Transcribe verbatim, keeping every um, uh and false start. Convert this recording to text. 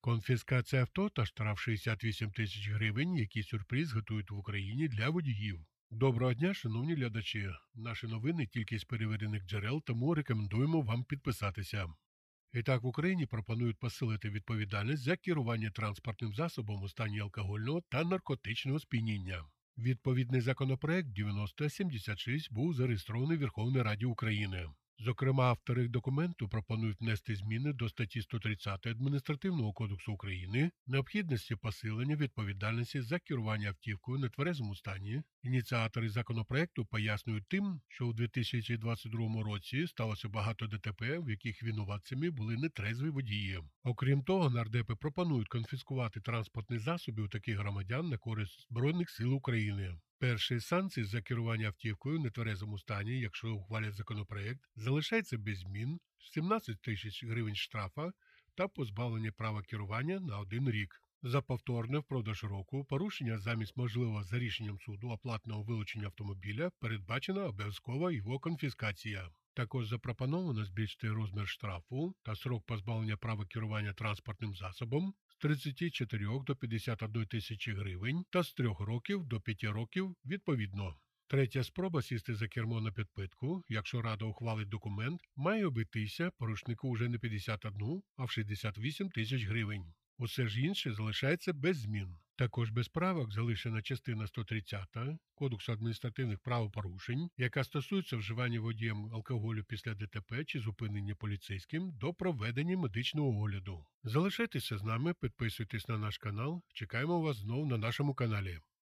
Конфіскація авто та штраф шістдесят вісім тисяч гривень, які сюрприз готують в Україні для водіїв. Доброго дня, шановні глядачі. Наші новини тільки з перевірених джерел, тому рекомендуємо вам підписатися. І так, в Україні пропонують посилити відповідальність за керування транспортним засобом у стані алкогольного та наркотичного сп'яніння. Відповідний законопроект дев'яносто сімдесят шість був зареєстрований в Верховній Раді України. Зокрема, автори документу пропонують внести зміни до статті сто тридцять Адміністративного кодексу України, необхідності посилення відповідальності за керування автівкою у нетверезому стані. Ініціатори законопроекту пояснюють тим, що у дві тисячі двадцять другому році сталося багато ДТП, в яких винуватцями були нетрезві водії. Окрім того, нардепи пропонують конфіскувати транспортні засоби у таких громадян на користь Збройних сил України. Перші санкції за керування автівкою в нетверезому стані, якщо ухвалять законопроект, залишається без змін, сімнадцять тисяч гривень штрафа та позбавлення права керування на один рік. За повторне впродовж року порушення замість можливого за рішенням суду оплатного вилучення автомобіля передбачена обов'язкова його конфіскація. Також запропоновано збільшити розмір штрафу та срок позбавлення права керування транспортним засобом з тридцяти чотирьох до п'ятдесят однієї тисячі гривень та з трьох років до п'яти років відповідно. Третя спроба сісти за кермо на підпитку, якщо Рада ухвалить документ, має обійтися порушнику вже не п'ятдесят один, а в шістдесят вісім тисяч гривень. Усе ж інше залишається без змін. Також без правок залишена частина сто тридцять Кодексу адміністративних правопорушень, яка стосується вживання водієм алкоголю після ДТП чи зупинення поліцейським до проведення медичного огляду. Залишайтеся з нами, підписуйтесь на наш канал, чекаємо вас знову на нашому каналі.